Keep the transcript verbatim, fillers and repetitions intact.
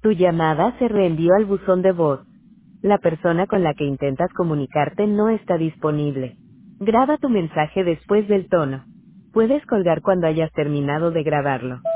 Tu llamada se reenvió al buzón de voz. La persona con la que intentas comunicarte no está disponible. Graba tu mensaje después del tono. Puedes colgar cuando hayas terminado de grabarlo.